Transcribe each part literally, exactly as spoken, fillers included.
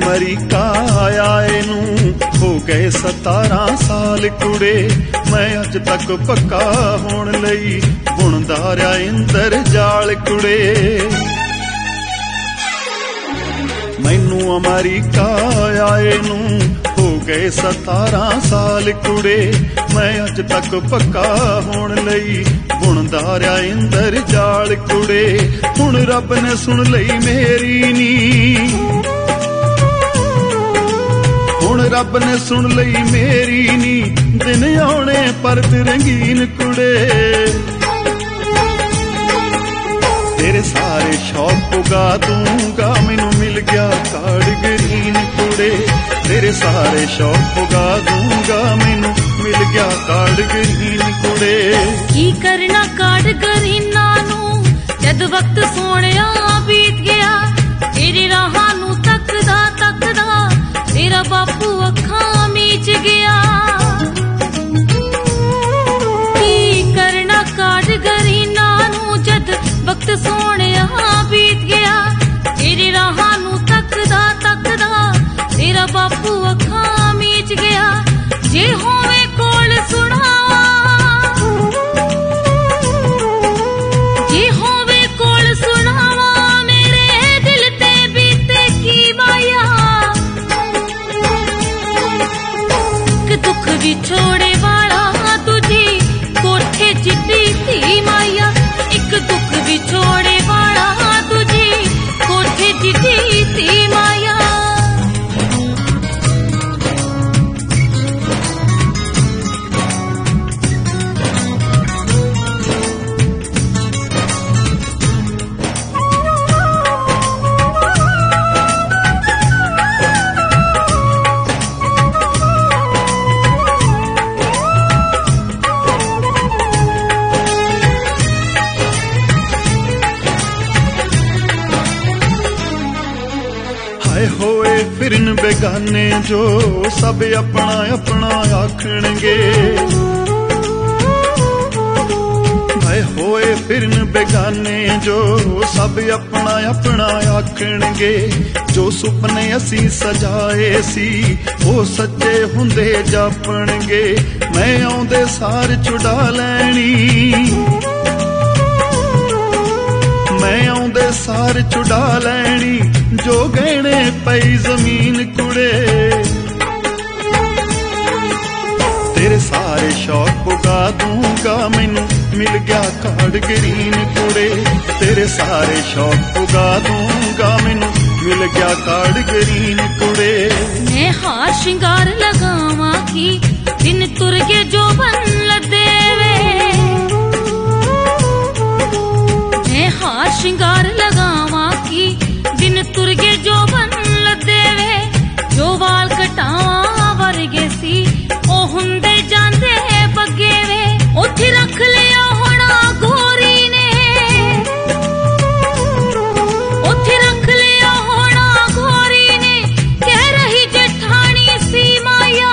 America ਆਏ ਨੂੰ ਹੋ ਗਏ ਸਤਾਰਾਂ ਸਾਲ ਕੁੜੇ, ਮੈਂ ਅੱਜ ਤੱਕ ਪੱਕਾ ਹੋਣ ਲਈ ਬੁਣਦਾ ਰਿਹਾ ਇੰਦਰਜਾਲ ਕੁੜੇ। ਮੈਨੂੰ ਅਮਰੀਕਾ ਆਏ ਨੂੰ ਹੋ ਗਏ ਸਤਾਰਾਂ ਸਾਲ ਕੁੜੇ, ਮੈਂ ਅੱਜ ਤੱਕ ਪੱਕਾ ਹੋਣ ਲਈ ਬੁਣਦਾ ਰਿਹਾ ਇੰਦਰਜਾਲ ਕੁੜੇ। ਹੁਣ ਰੱਬ ਨੇ ਸੁਣ ਲਈ ਮੇਰੀ ਨੀ, ਹੁਣ ਰੱਬ ਨੇ ਸੁਣ ਲਈ ਮੇਰੀ ਨੀ, ਦਿਨ ਆਉਣੇ ਪਰਤ ਰੰਗੀਨ ਕੁੜੇ। ਤੇਰੇ ਸਾਰੇ ਸ਼ੌਕ ਪੁਗਾ ਦੂੰਗਾ, ਮੈਨੂੰ ਮਿਲ ਗਿਆ ਕਾਰਡ ਗਰੀਨ ਕੁੜੇ। ਤੇਰੇ ਸਾਰੇ ਸ਼ੌਕ ਪੁਗਾ ਦੂੰਗਾ, ਮੈਨੂੰ ਮਿਲ ਗਿਆ ਕਾਰਡ ਗਰੀਨ ਕੁੜੇ। ਕੀ ਕਰਨਾ ਕਾਰਡ ਗਰੀਨਾਂ ਨੂੰ ਜਦ ਵਕਤ ਸੋਹਣਿਆ ਬੀਤ ਗਿਆ, ਤੇਰੇ ਰਾਹਾਂ ਨੂੰ ਤੱਕਦਾ ਤੱਕਦਾ ਤੇਰਾ ਬਾਪੂ ਅੱਖਾਂ ਮੀਚ ਗਿਆ। ਕੀ ਕਰਨਾ ਕਾਰਡ ਗਰੀਨਾਂ ਨੂੰ ਜਦ ਵਕਤ ਸੋਹਣਿਆ ਬੀਤ ਗਿਆ, ਤੇਰੇ ਰਾਹਾਂ ਨੂੰ ਤੱਕਦਾ ਤੱਕਦਾ ਤੇਰਾ ਬਾਪੂ ਅੱਖਾਂ ਮੀਚ ਗਿਆ। ਜੇ ਹੋਵੇ ਕੋਲ ਸੁਣਾਵਾ, ਜੇ ਹੋਵੇ ਕੋਲ ਸੁਣਾਵਾ, ਮੇਰੇ ਦਿਲ ਤੇ ਬੀਤੇ ਕੀ ਮਾਇਆ। ਇੱਕ ਦੁੱਖ ਵਿਛੋੜੇ ਵਾਲਾ ਤੁਝੀ ਕੋਠੇ ਚਿੱਟੀ ਧੀ ਮਾਇਆ, ਇੱਕ ਦੁੱਖ ਵਿਛੋੜੇ ਵਾਲਾ ਤੁਝੀ ਕੋਠੇ ਚਿੱਟੀ ਧੀ ਮਾਇਆ। ਹੋਏ ਫਿਰਨ ਬੇਗਾਨੇ ਜੋ ਸਭ ਆਪਣਾ ਆਪਣਾ ਆਖਣਗੇ, ਹਾਏ ਹੋਏ ਫਿਰਨ ਬੇਗਾਨੇ ਜੋ ਸਭ ਆਪਣਾ ਆਪਣਾ ਆਖਣਗੇ। ਜੋ ਸੁਪਨੇ ਅਸੀਂ ਸਜਾਏ ਸੀ ਉਹ ਸੱਚੇ ਹੁੰਦੇ ਜਾਪਣਗੇ, ਮੈਂ ਆਉਂਦੇ ਸਾਰ ਛੁਡਾ ਲੈਣੀ, ਮੈਂ ਆਉਂਦੇ ਸਾਰ ਛੁਡਾ ਲੈਣੀ, ਜੋ ਗਹਿਣੇ ਪਈ ਜ਼ਮੀਨ ਕੁੜੇ। ਤੇਰੇ ਸਾਰੇ ਸ਼ੌਕ ਪੁਗਾ ਦੂੰਗਾ, ਮੈਨੂੰ ਮਿਲ ਗਿਆ ਕਾਰਡ ਗਰੀਨ ਕੁੜੇ। ਤੇਰੇ ਸਾਰੇ ਸ਼ੌਕ ਪੁਗਾ ਦੂੰਗਾ, ਮੈਨੂੰ ਮਿਲ ਗਿਆ ਕਾਰਡ ਗਰੀਨ ਕੁੜੇ। ਮੈਂ ਹਾਰ ਸ਼ਿੰਗਾਰ ਲਗਾਵਾਂ ਕੀ ਦਿਨ ਤੁਰ ਕੇ ਜੋ ਬਨ ਲੱਦੇ ਵੇ, ਮੈਂ ਹਾਰ ਸ਼ਿੰਗਾਰ ਲਗਾਵਾਂ ਕੀ ਦਿਨ ਤੁਰ ਕੇ ਜੋ ਬਨ ਲੱਦੇ ਵੇ। ਜੋ ਵਾਲ ਕਟਾਵਾਂ ਵਰਗੇ ਸੀ ਉਹ ਹੁੰਦੇ ਜਾਂਦੇ ਬੱਗੇ ਵੇ, ਉੱਥੇ ਰੱਖ ਲਿਆ ਹੋਣਾ ਗੋਰੀ ਨੇ, ਉੱਥੇ ਰੱਖ ਲਿਆ ਹੋਣਾ ਗੋਰੀ ਨੇ, ਕਹਿ ਰਹੀ ਜਠਾਣੀ ਸੀ ਮਾਇਆ।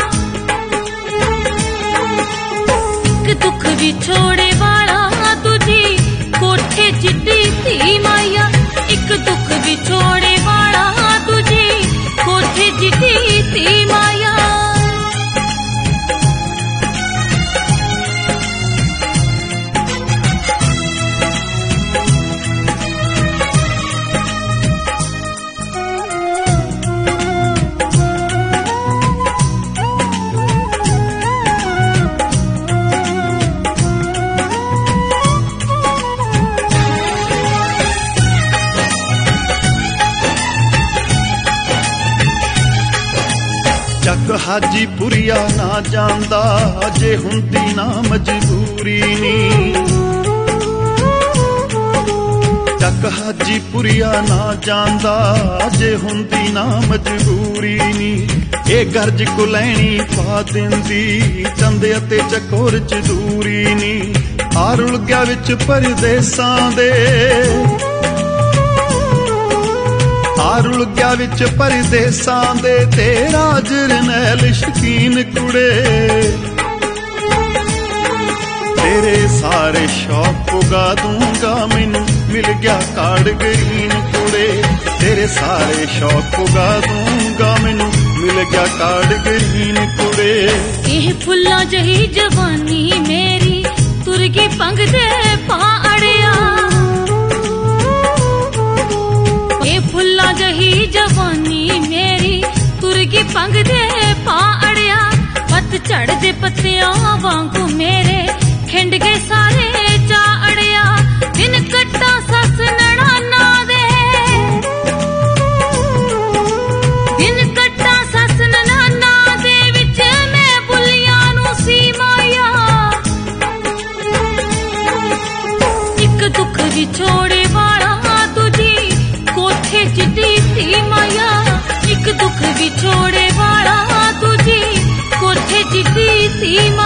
ਇੱਕ ਦੁੱਖ ਵਿਛੋੜੇ ਵਾਲਾ ਤੁਝੀ ਕੋਠੇ ਚਿੱਟੀ ਧੀ ਮਾਇਆ, ਇੱਕ ਦੁੱਖ ਵਿਛੋੜੇ ਵਾਲਾ ਤੁਝੀ ਕੋਠੇ ਚਿੱਟੀ ਧੀ ਮਾਇਆ। ਚੱਕ ਹਾਜੀਪੁਰੀਆ ਨਾ ਜਾਂਦਾ, ਜੇ ਹੁੰਦੀ ਨਾ ਮਜਬੂਰੀ ਨੀ। ਚੱਕ ਹਾਜੀਪੁਰੀਆ ਨਾ ਜਾਂਦਾ, ਜੇ ਹੁੰਦੀ ਨਾ ਮਜਬੂਰੀ ਨੀ। ਇਹ ਗਰਜ ਕੁਲੈਣੀ ਪਾ ਦਿੰਦੀ, ਚੰਦੇ ਅਤੇ ਚਕੋਰ ਚ ਦੂਰੀ ਨੀ। ਆ ਰੁਲ ਗਿਆ ਵਿੱਚ ਪਰਦੇਸਾਂ ਦੇ, ਆ ਰੁਲ ਗਿਆ ਵਿੱਚ ਪਰਦੇਸਾਂ ਦੇ, ਤੇਰਾ ਜਰਨੈਲ ਸ਼ਕੀਨ ਕੁੜੇ। ਤੇਰੇ ਸਾਰੇ ਸ਼ੌਕ ਪੁਗਾ ਦੂੰਗਾ, ਮੈਨੂੰ ਮਿਲ ਗਿਆ ਕਾਰਡ ਗਰੀਨ ਕੁੜੇ ਤੇਰੇ ਸਾਰੇ ਸ਼ੌਕ ਪੁਗਾ ਦੂੰਗਾ ਮੈਨੂੰ ਮਿਲ ਗਿਆ ਕਾਰਡ ਗਰੀਨ ਕੁੜੇ ਇਹ ਫੁੱਲਾਂ ਜਹੀ ਜਵਾਨੀ ਮੇਰੀ ਤੁਰ ਗਈ ਪੰਗ ਦੇ ਪਾ ਅੜਿਆ ਇਹ ਫੁੱਲਾਂ ਜਹੀ ਜਵਾਨੀ ਮੇਰੀ ਤੁਰ ਗਈ ਪੰਗ ਦੇ ਪਾ ਅੜਿਆ ਪੱਤ ਝੜਦੇ ਪੱਤਿਆਂ ਵਾਂਗੂ ਮੇਰੇ ਖਿੰਡ ਗਏ ਸਾਰੇ ਚਾ ਅੜਿਆ ਦਿਨ ਕੱਟਾ ਸੱਸ ਨਣਾਨਾ ਦੇ ਦਿਨ ਕੱਟਾ ਸੱਸ ਨਣਾਨਾ ਦੇ ਵਿੱਚ ਮੈਂ ਬੁੱਲੀਆਂ ਨੂੰ ਸੀ ਮਾਇਆ ਇੱਕ ਦੁੱਖ ਵਿਛੋੜੇ ਵਾਲਾ ਤੁਝੀ ਕੋਠੇ ਚ ਦਿੱਤੀ ਮਾਇਆ ਇੱਕ ਦੁੱਖ ਵਿਛੋੜੇ ਵਾਲਾ ਤੁਝੀ ਕੋਠੇ ਚ ਦਿੱਤੀ